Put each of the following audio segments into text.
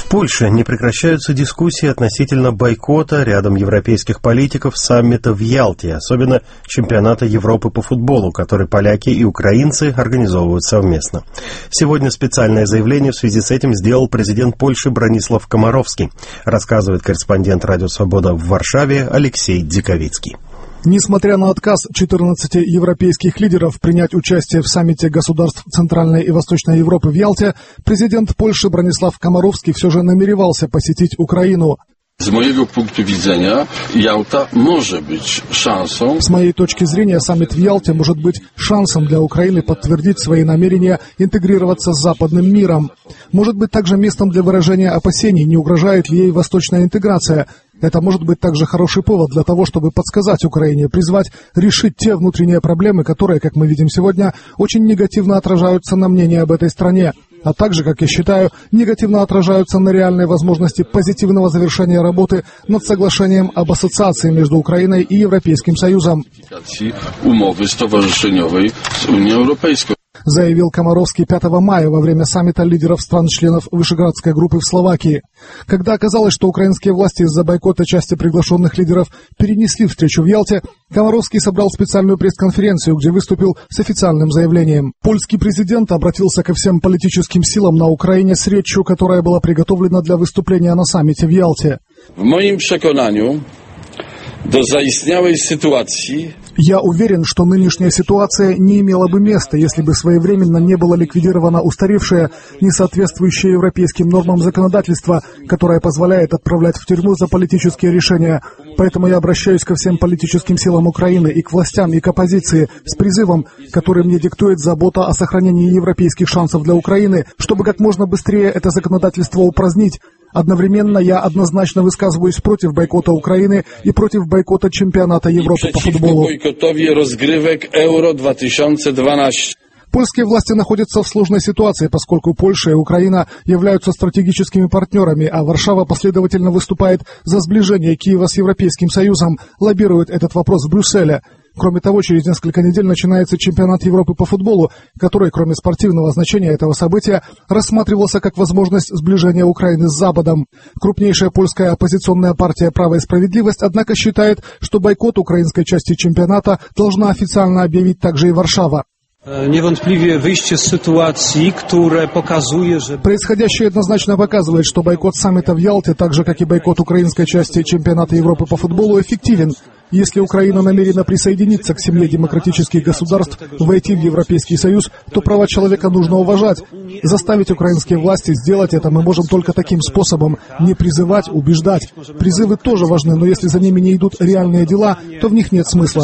В Польше не прекращаются дискуссии относительно бойкота рядом европейских политиков саммита в Ялте, особенно чемпионата Европы по футболу, который поляки и украинцы организовывают совместно. Сегодня специальное заявление в связи с этим сделал президент Польши Бронислав Комаровский, рассказывает корреспондент «Радио Свобода» в Варшаве Алексей Диковицкий. Несмотря на отказ 14 европейских лидеров принять участие в саммите государств Центральной и Восточной Европы в Ялте, президент Польши Бронислав Комаровский все же намеревался посетить Украину. С моего пункта зрения, Ялта может быть шансом. С моей точки зрения, саммит в Ялте может быть шансом для Украины подтвердить свои намерения интегрироваться с западным миром. Может быть также местом для выражения опасений, не угрожает ли ей восточная интеграция. Это может быть также хороший повод для того, чтобы подсказать Украине, призвать решить те внутренние проблемы, которые, как мы видим сегодня, очень негативно отражаются на мнении об этой стране, а также, как я считаю, негативно отражаются на реальной возможности позитивного завершения работы над соглашением об ассоциации между Украиной и Европейским Союзом. Умовы стоwarzyszeniowej z Unią Europejską. Заявил Комаровский 5 мая во время саммита лидеров стран-членов Вышеградской группы в Словакии. Когда оказалось, что украинские власти из-за бойкота части приглашенных лидеров перенесли встречу в Ялте, Комаровский собрал специальную пресс-конференцию, где выступил с официальным заявлением. Польский президент обратился ко всем политическим силам на Украине с речью, которая была приготовлена для выступления на саммите в Ялте. В моем przekonaniu до заистniałej sytuacji. Я уверен, что нынешняя ситуация не имела бы места, если бы своевременно не было ликвидировано устаревшее, несоответствующее европейским нормам законодательство, которое позволяет отправлять в тюрьму за политические решения. Поэтому я обращаюсь ко всем политическим силам Украины и к властям, и к оппозиции с призывом, который мне диктует забота о сохранении европейских шансов для Украины, чтобы как можно быстрее это законодательство упразднить. Одновременно я однозначно высказываюсь против бойкота Украины и против бойкота чемпионата Европы по футболу. Польские власти находятся в сложной ситуации, поскольку Польша и Украина являются стратегическими партнерами, а Варшава последовательно выступает за сближение Киева с Европейским Союзом, лоббирует этот вопрос в Брюсселе. Кроме того, через несколько недель начинается чемпионат Европы по футболу, который, кроме спортивного значения этого события, рассматривался как возможность сближения Украины с Западом. Крупнейшая польская оппозиционная партия «Право и справедливость», однако, считает, что бойкот украинской части чемпионата должна официально объявить также и Варшава. Происходящее однозначно показывает, что бойкот саммита в Ялте, так же как и бойкот украинской части чемпионата Европы по футболу, эффективен. Если Украина намерена присоединиться к семье демократических государств, войти в Европейский Союз, то права человека нужно уважать. Заставить украинские власти сделать это мы можем только таким способом, не призывать, убеждать. Призывы тоже важны, но если за ними не идут реальные дела, то в них нет смысла.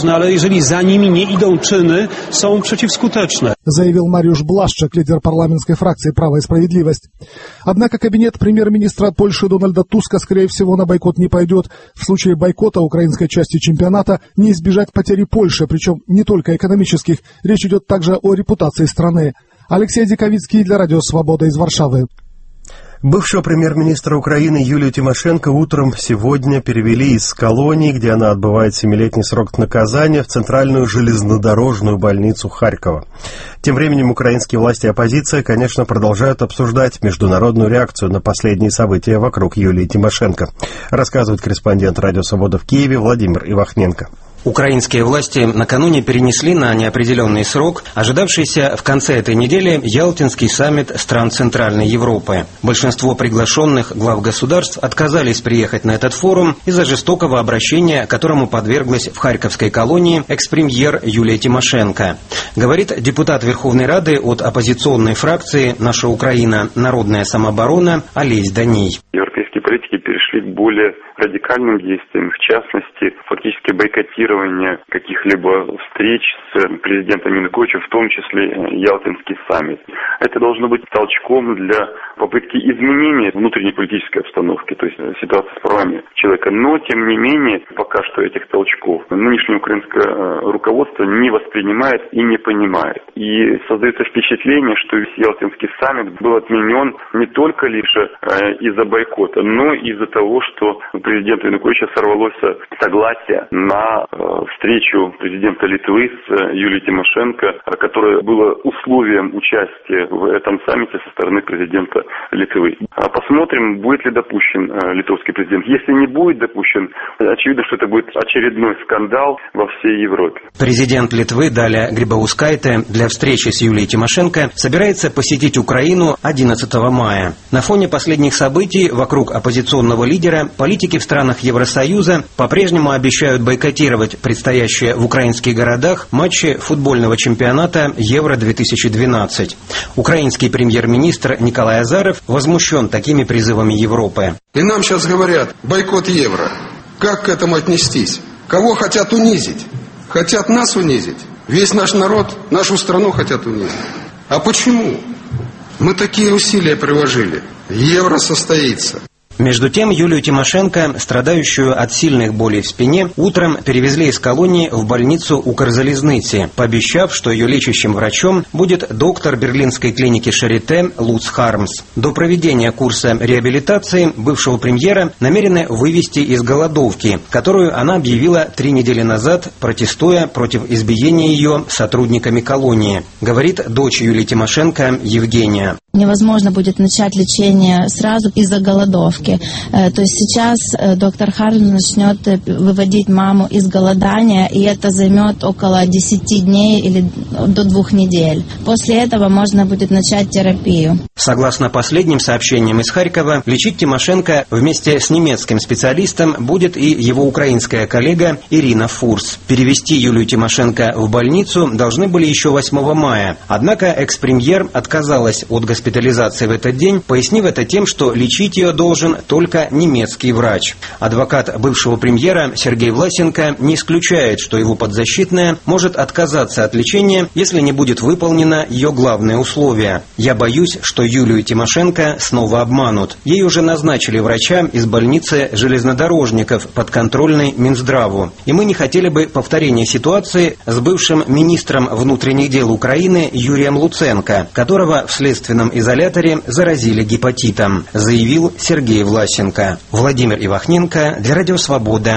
Заявил Мариуш Блашчак, лидер парламентской фракции «Право и справедливость». Однако кабинет премьер-министра Польши Дональда Туска, скорее всего, на бойкот не пойдет. В случае бойкота украинской части чемпионата не избежать потери Польши, причем не только экономических. Речь идет также о репутации страны. Алексей Диковицкий для Радио Свобода из Варшавы. Бывшего премьер-министра Украины Юлию Тимошенко утром сегодня перевели из колонии, где она отбывает 7-летний срок наказания, в центральную железнодорожную больницу Харькова. Тем временем украинские власти и оппозиция, конечно, продолжают обсуждать международную реакцию на последние события вокруг Юлии Тимошенко, рассказывает корреспондент «Радио Свобода» в Киеве Владимир Ивахненко. Украинские власти накануне перенесли на неопределенный срок ожидавшийся в конце этой недели Ялтинский саммит стран Центральной Европы. Большинство приглашенных глав государств отказались приехать на этот форум из-за жестокого обращения, которому подверглась в Харьковской колонии экс-премьер Юлия Тимошенко. Говорит депутат Верховной Рады от оппозиционной фракции «Наша Украина. Народная самооборона» Олесь Даний. Европейские политики перешли к более радикальным действиям, в частности, фактически бойкотирование каких-либо встреч с президентом Януковичем, в том числе Ялтинский саммит. Это должно быть толчком для попытки изменения внутренней политической обстановки, то есть ситуации с правами человека. Но, тем не менее, пока что этих толчков нынешнее украинское руководство не воспринимает и не понимает. И создается впечатление, что весь Ялтинский саммит был отменен не только лишь из-за бойкота, но из-за того, что у президента Януковича сорвалось согласие на встречу президента Литвы с Юлией Тимошенко, которое было условием участия в этом саммите со стороны президента Литвы. Посмотрим, будет ли допущен литовский президент. Если не будет допущен, очевидно, что это будет очередной скандал во всей Европе. Президент Литвы Даля Грибаускайте для встречи с Юлией Тимошенко собирается посетить Украину 11 мая. На фоне последних событий вокруг оппозиционного лидера политики в странах Евросоюза по-прежнему обещают бойкотировать предстоящие в украинских городах матчи футбольного чемпионата Евро-2012. Украинский премьер-министр Николай Азаров возмущен такими призывами Европы. И нам сейчас говорят: бойкот евро. Как к этому отнестись? Кого хотят унизить? Хотят нас унизить? Весь наш народ, нашу страну хотят унизить. А почему? Мы такие усилия приложили. Евро состоится. Между тем, Юлию Тимошенко, страдающую от сильных болей в спине, утром перевезли из колонии в больницу Укрзалізниці, пообещав, что ее лечащим врачом будет доктор берлинской клиники Шарите Луц Хармс. До проведения курса реабилитации бывшего премьера намерены вывести из голодовки, которую она объявила 3 недели назад, протестуя против избиения ее сотрудниками колонии, говорит дочь Юлии Тимошенко Евгения. Невозможно будет начать лечение сразу из-за голодовки. То есть сейчас доктор Хармс начнет выводить маму из голодания, и это займет около 10 дней или до 2 недель. После этого можно будет начать терапию. Согласно последним сообщениям из Харькова, лечить Тимошенко вместе с немецким специалистом будет и его украинская коллега Ирина Фурс. Перевести Юлию Тимошенко в больницу должны были еще 8 мая. Однако экс-премьер отказалась от госпитализации в этот день, пояснив это тем, что лечить ее должен только немецкий врач. Адвокат бывшего премьера Сергей Власенко не исключает, что его подзащитная может отказаться от лечения, если не будет выполнено ее главное условие. «Я боюсь, что Юлию Тимошенко снова обманут. Ей уже назначили врача из больницы железнодорожников, подконтрольной Минздраву. И мы не хотели бы повторения ситуации с бывшим министром внутренних дел Украины Юрием Луценко, которого в следственном изоляторе заразили гепатитом», заявил Сергей Власенко. Владимир Ивахненко для Радио Свобода.